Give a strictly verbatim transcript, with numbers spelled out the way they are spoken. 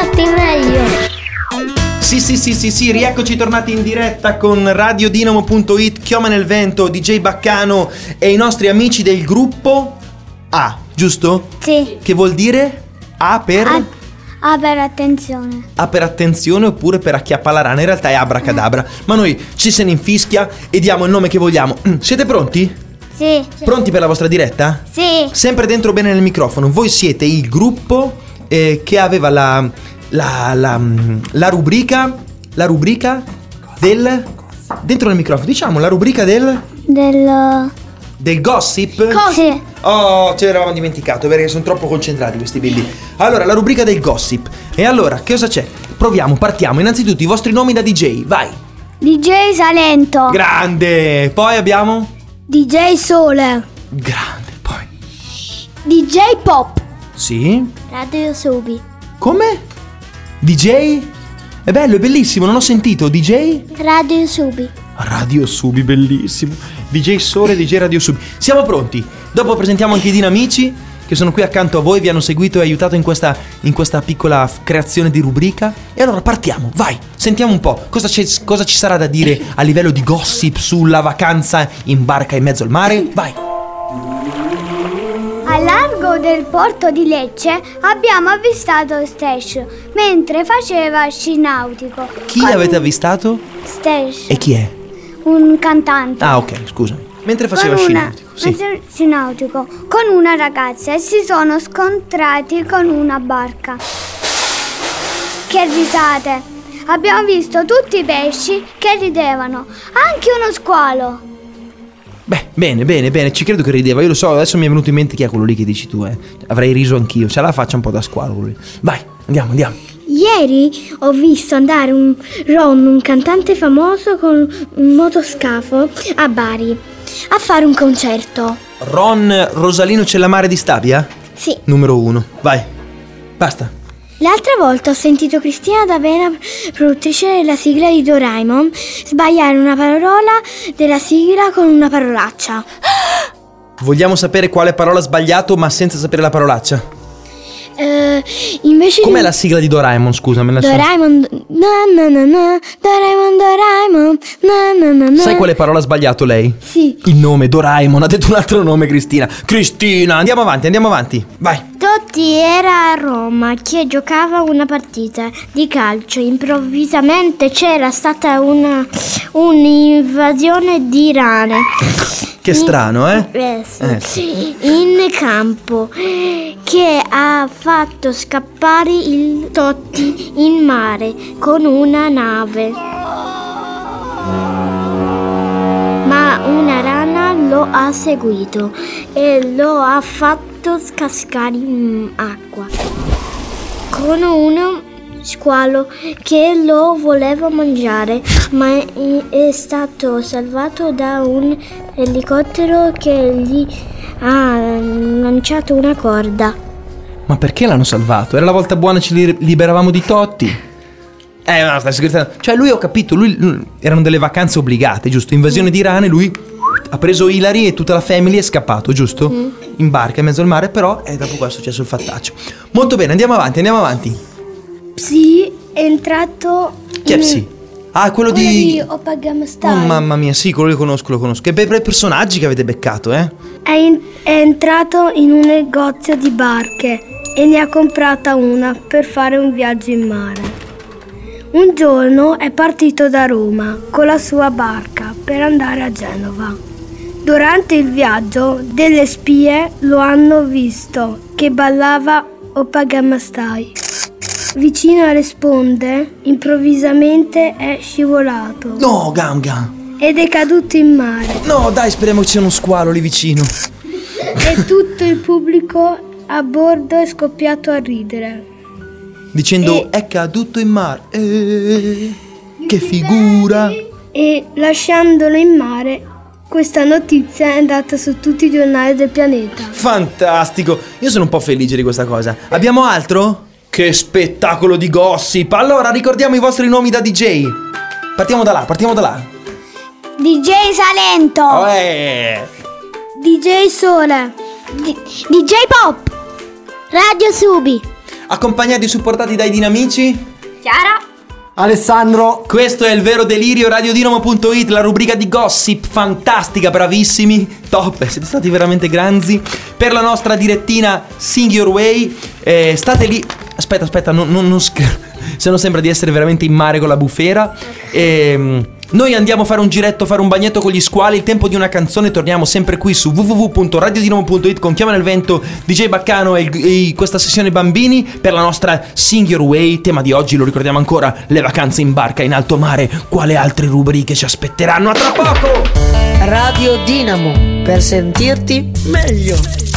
ascolti meglio. Sì, sì, sì, sì, sì, rieccoci tornati in diretta con radiodinamo punto it, Chioma nel Vento, D J Baccano e i nostri amici del gruppo A, giusto? Sì. Che vuol dire? A per? A, a per attenzione. A per attenzione oppure per acchiappa la rana, in realtà è abracadabra. Ma noi ci se ne infischia e diamo il nome che vogliamo. Siete pronti? Sì. Pronti per la vostra diretta? Sì. Sempre dentro bene nel microfono. Voi siete il gruppo eh, che aveva la, la, la, la rubrica La rubrica del dentro nel microfono, diciamo la rubrica del Del Del gossip? Sì. Oh, ce l'eravamo dimenticato perché sono troppo concentrati questi bimbi. Allora, la rubrica del gossip. E allora, che cosa c'è? Proviamo, partiamo. Innanzitutto i vostri nomi da D J, vai. D J Salento. Grande. Poi abbiamo D J Sole. Grande, poi D J Pop. Sì. Radio Subi. Come? D J? È bello, è bellissimo, non ho sentito. D J? Radio Subi. Radio Subi, bellissimo. D J Sole, D J Radio Subi. Siamo pronti. Dopo presentiamo anche i dinamici che sono qui accanto a voi, vi hanno seguito e aiutato in questa, in questa piccola f- creazione di rubrica. E allora partiamo, vai. Sentiamo un po' cosa, c'è, cosa ci sarà da dire a livello di gossip sulla vacanza in barca in mezzo al mare. Vai. Al largo del porto di Lecce abbiamo avvistato Stash mentre faceva sci nautico. Chi Con avete avvistato? Stash, E chi è? un cantante. Ah, ok, scusami. Mentre faceva Con sci una- nautico. Sì. mentre- sci nautico con una ragazza e si sono scontrati con una barca. Che risate! Abbiamo visto tutti i pesci che ridevano, anche uno squalo. Beh, bene, bene, bene, ci credo che rideva. Io lo so, adesso mi è venuto in mente chi è quello lì che dici tu, eh. Avrei riso anch'io, c'ha la faccia un po' da squalo quello lì. Vai, andiamo, andiamo. Ieri ho visto andare un Ron, un cantante famoso con un motoscafo a Bari a fare un concerto. Ron Rosalino Cellamare di Stabia? Sì. Numero uno, vai. Basta. L'altra volta ho sentito Cristina D'Avena, produttrice della sigla di Doraemon, sbagliare una parola della sigla con una parolaccia. Vogliamo sapere quale parola ha sbagliato ma senza sapere la parolaccia. Eh, invece Com'è di... la sigla di Doraemon, scusa, me la so. Doraemon, na na na na, Doraemon, Doraemon, na na na na. Sai quale parola ha sbagliato lei? Sì. Il nome, Doraemon, ha detto un altro nome, Cristina. Cristina, andiamo avanti, andiamo avanti, vai. Totti era a Roma che giocava una partita di calcio. Improvvisamente c'era stata una un'invasione di rane. Che strano, eh? Eh, sì. Eh, sì. In campo che ha fatto scappare il Totti in mare con una nave. Ma una rana lo ha seguito e lo ha fatto cascare in acqua con uno squalo che lo voleva mangiare, ma è stato salvato da un elicottero che gli ha lanciato una corda. Ma perché l'hanno salvato? Era la volta buona, ci li- liberavamo di Totti. Eh, no, stai scherzando. Cioè, lui, ho capito, lui, lui erano delle vacanze obbligate, giusto? Invasione di rane, lui ha preso Hilary e tutta la family e è scappato, giusto? Mm. In barca in mezzo al mare, però e dopo questo è successo il fattaccio. Molto bene, andiamo avanti, andiamo avanti. Sì, è entrato. Chi è Psi? Ah, quello, quello di... di Oppa Gamma Style. Oh mamma mia, sì, quello lo conosco, lo conosco. Che bei bei personaggi che avete beccato, eh? È, in- è entrato in un negozio di barche e ne ha comprata una per fare un viaggio in mare. Un giorno è partito da Roma con la sua barca per andare a Genova. Durante il viaggio delle spie lo hanno visto che ballava Oppa Gamma Style. Vicino alle sponde, improvvisamente è scivolato. No, Ganga! Ed è caduto in mare. No, dai, speriamo che sia uno squalo lì vicino. E tutto il pubblico a bordo è scoppiato a ridere. Dicendo, E- è caduto in mare. Eh, che figura! E lasciandolo in mare, questa notizia è andata su tutti i giornali del pianeta. Fantastico! Io sono un po' felice di questa cosa. Abbiamo altro? Che spettacolo di gossip! Allora, ricordiamo i vostri nomi da D J. Partiamo da là, partiamo da là. D J Salento. Oh, eh. D J Sole. D- DJ Pop. Radio Subi. accompagnati e supportati dai Dinamici Chiara, Alessandro. Questo è il vero delirio, radiodinamo punto it, la rubrica di gossip, fantastica, bravissimi, top, siete stati veramente grandi. Per la nostra direttina Sing Your Way, eh, state lì, aspetta, aspetta, non, non, non scher- se no sembra di essere veramente in mare con la bufera. E, noi andiamo a fare un giretto, fare un bagnetto con gli squali, il tempo di una canzone, torniamo sempre qui su w w w punto radiodinamo punto it con Chiama nel Vento, D J Baccano e, e questa sessione bambini per la nostra Sing Your Way. Tema di oggi, lo ricordiamo ancora, le vacanze in barca in alto mare. Quale altre rubriche ci aspetteranno? A tra poco! Radio Dinamo, per sentirti meglio.